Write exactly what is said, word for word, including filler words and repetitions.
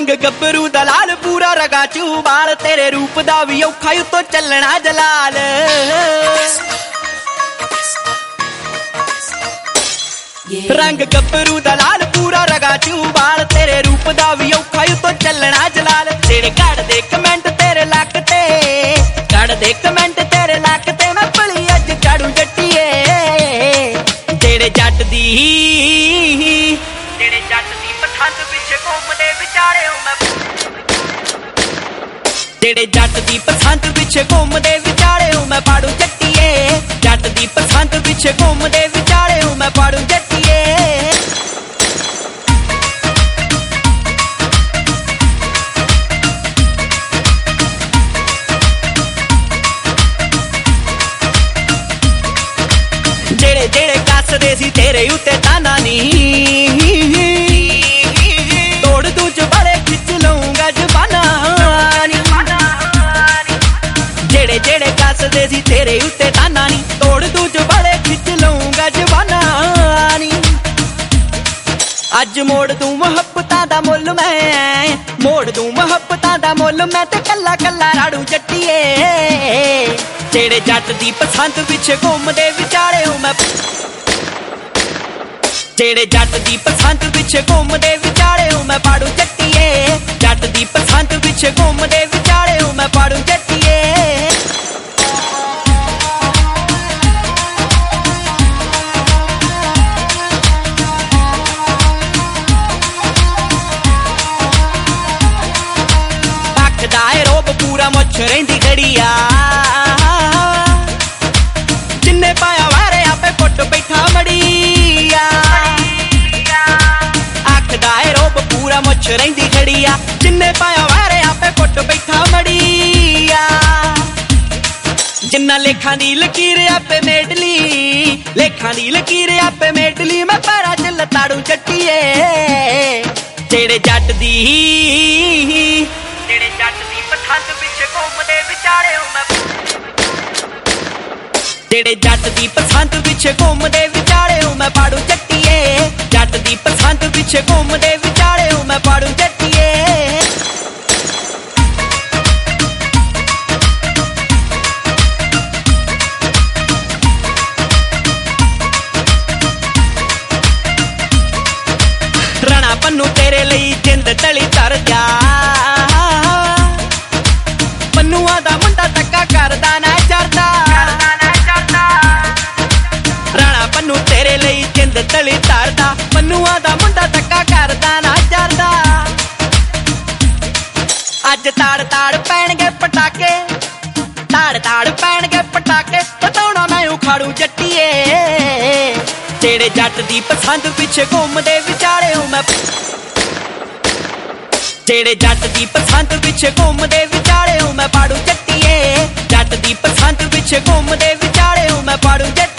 रंग गब्बरू दा लाल पूरा रगा चू बाल तेरे रूप दा भी औखा उत्तों चलना जलाल। रंग गब्बरू दा लाल पूरा रगा चू बाल तेरे रूप दा भी औखा उत्तों चलना जलाल। तेरे कड़ दे कमेंट तेरे लक ते कड़ दे कमेंट तेरे लक ते मैं भली अज झाड़ू जट्टीए तेरे जट दी तेरे जट दी पसंद पिछे घूमदे विचारे मैं तेरे जट दी पसंद पिछे घूमदे विचारे मैं पाड़ू जट्टीए जट दी पसंद पिछे घूमदे विचारे मैं पाड़ू जट्टीए। जेड़े जेड़े कसदे सी तेरे उत्ते ताना नी तोड़ दूज बड़े खिच लूंगा जबाना। जेड़े जेड़े कसदे सी तेरे उत्ते ताना नी तोड़ दूज बड़े खिच लूंगा जबाना। अज मोड़ दूं मुहब्बतां दा मुल मैं मोड़ दूं मुहब्बतां दा मुल मैं ते कल्ला कल्ला राड़ू जट्टीए तेरे जट दी पसंद पिछे घूमदे विचारे मैं तेरे जट दी पसंद पिछे घूमदे विचारे मैं पाड़ू जट्टीए जट दी पसंद पिछे घूमदे विचारे मैं पाड़ू जट्टीए। पूरा मुछ रही घड़िया जिन्ने पाया वारे आपे पुट बैठा मड़िया आखदा है रोब पूरा मुछ रही घड़िया जिन्ने पाया वारे आपे पुट बैठा मड़िया। जिन्ना लेखा दी लकीर आपे मेडली लेखा दी लकीर आपे मेडली मैं पैरा च लताड़ू जट्टीए तेरे जट दी तेरे जट दी पसंद पिछे घूमदे विचारे मैं तेरे जट दी पसंद पिछे घूमदे विचारे मैं पाड़ू जट्टीए जट दी पसंद पिछे घूमदे विचारे मैं पाड़ू जट्टीए। रणा पन्नू तेरे लिए जिंद तली तर जा पन्नुआ दा मुंडा धक्का करदा ना चरदा राणा पन्नू तेरे लिए जिंद तली तरदा पन्नुआ दा मुंडा धक्का करदा ना चरदा। अज ताड़ ताड़ पैणगे पटाके ताड़ ताड़ पैणगे पटाके बताउणा मैं उखाड़ू जट्टीए तेरे जट दी पसंद पिछे घूमदे विचारे मैं तेरे जट दी पसंद पिछे घूमदे विचारे मैं पाड़ू जट्टीए जट दी पसंद पिछे घूमदे विचारे मैं पाड़ू जट्टीए।